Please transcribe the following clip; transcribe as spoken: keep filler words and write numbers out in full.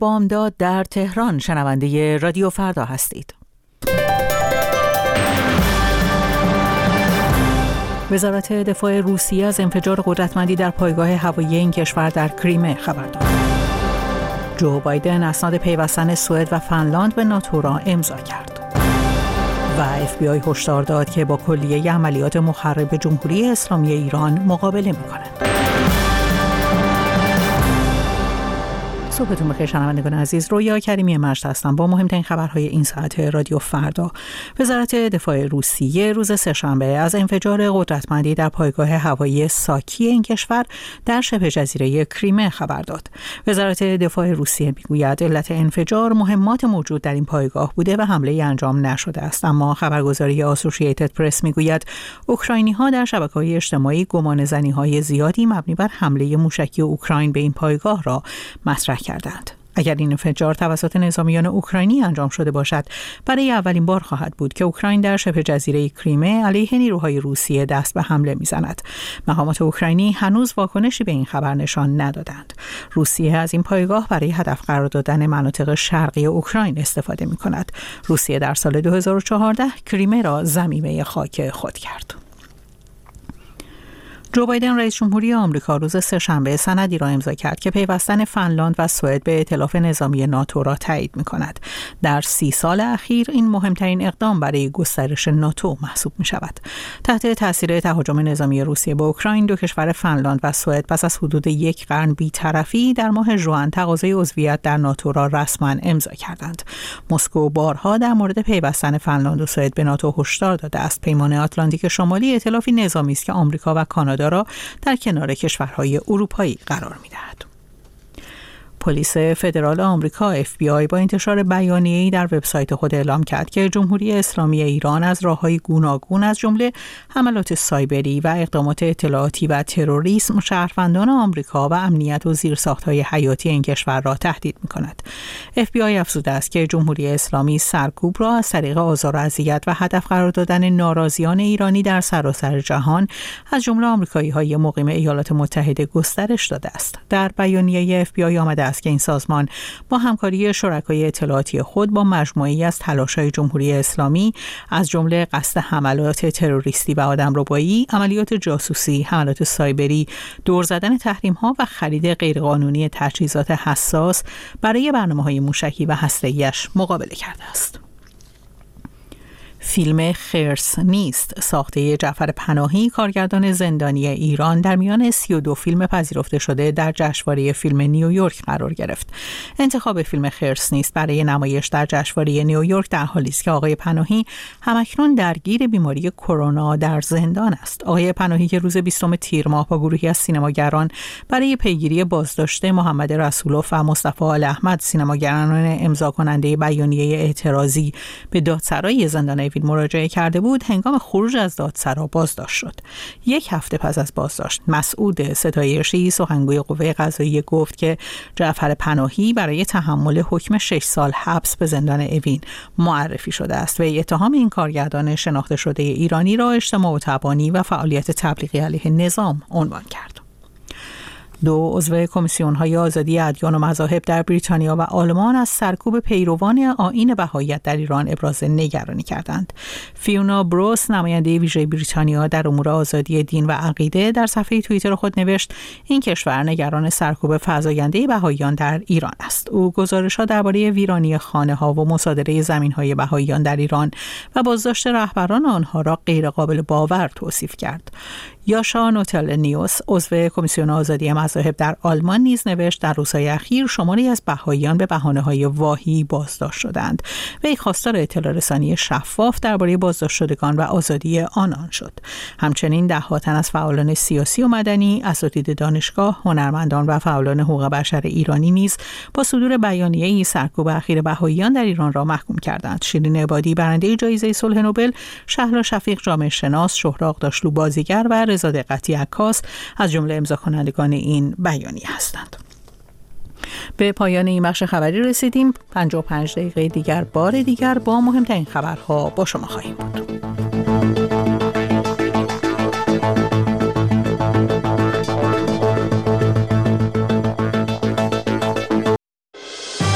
بامداد در تهران شنونده رادیو فردا هستید. وزارت دفاع روسیه از انفجار قدرتمندی در پایگاه هوایی این کشور در کریمه خبر داد. جو بایدن اسناد پیوستن سوئد و فنلاند به ناتو را امضا کرد. و اف بی آی هشدار داد که با کلیه عملیات مخرب جمهوری اسلامی ایران مقابله می‌کند. صبحتون بخیر شنوندگان عزیز، رویا کریمی مجد هستم با مهمترین خبرهای این ساعت رادیو فردا. وزارت دفاع روسیه روز سه‌شنبه از انفجار قدرتمندی در پایگاه هوایی ساکی این کشور در شبه جزیره کریمه خبر داد. وزارت دفاع روسیه میگوید علت انفجار مهمات موجود در این پایگاه بوده و حمله انجام نشده است، اما خبرگزاری آسوشییتد پرس میگوید اوکراینی‌ها در شبکه‌های اجتماعی گمانه‌زنی‌های زیادی مبنی بر حمله موشکی اوکراین به این پایگاه را مطرح کردند. اگر این انفجار توسط نظامیان اوکراینی انجام شده باشد، برای اولین بار خواهد بود که اوکراین در شبه جزیره کریمه علیه نیروهای روسیه دست به حمله می‌زند. مقامات اوکراینی هنوز واکنشی به این خبر نشان ندادند. روسیه از این پایگاه برای هدف قرار دادن مناطق شرقی اوکراین استفاده می‌کند. روسیه در سال دو هزار و چهارده کریمه را ضمیمه خاک خود کرد. جو بایدن رئیس جمهوری آمریکا روز سه‌شنبه سندی را امضا کرد که پیوستن فنلاند و سوئد به ائتلاف نظامی ناتو را تایید می‌کند. در سی سال اخیر این مهمترین اقدام برای گسترش ناتو محسوب می‌شود. تحت تاثیر تهاجم نظامی روسیه به اوکراین، دو کشور فنلاند و سوئد پس از حدود یک قرن بی‌طرفی در ماه ژوئن تقاضای عضویت در ناتو را رسما امضا کردند. مسکو بارها در مورد پیوستن فنلاند و سوئد به ناتو هشدار داده است. پیمان آتلانتیک شمالی ائتلافی نظامی است که آمریکا و کانادا را در کنار کشورهای اروپایی قرار می‌دهد. پلیس فدرال آمریکا اف بی آی با انتشار بیانیه‌ای در وبسایت خود اعلام کرد که جمهوری اسلامی ایران از راه‌های گوناگون از جمله حملات سایبری و اقدامات اطلاعاتی و تروریسم شهروندان آمریکا و امنیت و زیرساخت‌های حیاتی این کشور را تهدید می‌کند. اف بی آی افزوده است که جمهوری اسلامی سرکوب را از طریق آزار و اذیت و هدف قرار دادن ناراضیان ایرانی در سراسر جهان از جمله آمریکایی‌های مقیم ایالات متحده گسترش داده است. در بیانیه اف بی آی آمده است که این سازمان با همکاری شرکای اطلاعاتی خود با مجموعه‌ای از تلاش‌های جمهوری اسلامی از جمله قصد حملات تروریستی و آدمربایی، عملیات جاسوسی، حملات سایبری، دور زدن تحریم‌ها و خرید غیرقانونی تجهیزات حساس برای برنامه‌های موشکی و هسته‌ای‌اش مقابله کرده است. فیلم خرس نیست ساخته جعفر پناهی، کارگردان زندانی ایران، در میان سی و دو فیلم پذیرفته شده در جشنواره فیلم نیویورک قرار گرفت. انتخاب فیلم خرس نیست برای نمایش در جشنواره نیویورک در حالی است که آقای پناهی همکنون درگیر بیماری کرونا در زندان است. آقای پناهی که روز بیستم تیر ماه با گروهی از سینماگران برای پیگیری بازداشت محمد رسولوف و مصطفی آل احمد، سینماگران امضا کننده بیانیه اعتراضی به دادسرای زندان مراجعه کرده بود، هنگام خروج از دادسرا بازداشت شد. یک هفته پس از بازداشت، مسعود ستایشی سخنگوی قوه قضاییه گفت که جعفر پناهی برای تحمل حکم شش سال حبس به زندان اوین معرفی شده است و اتهام این کارگردان شناخته شده ایرانی را اجتماع و تبانی و فعالیت تبلیغی علیه نظام عنوان کرد. دو عضو کمیسیون‌های آزادی ادیان و مذاهب در بریتانیا و آلمان از سرکوب پیروان آیین بهائیت در ایران ابراز نگرانی کردند. فیونا بروس، نماینده ویژه بریتانیا در امور آزادی دین و عقیده، در صفحه توییتر خود نوشت این کشور نگران سرکوب فزاینده بهائیان در ایران است. او گزارش‌ها درباره ویرانی خانه‌ها و مصادره زمین‌های بهائیان در ایران و بازداشت رهبران آنها را غیرقابل باور توصیف کرد. یاشا نوتلنیوس، عضو کمیسیون آزادی مذاهب در آلمان، نیز نوشت در روزهای اخیر شماری از بهائیان به بهانه‌های واهی بازداشت شدند و یک خواستار اطلاع رسانی شفاف درباره بازداشت شدگان و آزادی آنان شد. همچنین ده‌ها تن از فعالان سیاسی و مدنی، اساتید دانشگاه، هنرمندان و فعالان حقوق بشر ایرانی نیز با صدور بیانیه‌ای سرکوب اخیر بهائیان در ایران را محکوم کردند. شیرین عبادی، برنده جایزه صلح نوبل، شهلا شفیق، جامعه شناس، شهراب داشلو، بازیگر و رضا دقتی عکاس از جمله امضا کنندگان این بیانیه هستند. به پایان این بخش خبری رسیدیم. پنجاه و پنج دقیقه دیگر بار دیگر با مهمترین خبرها با شما خواهیم بود.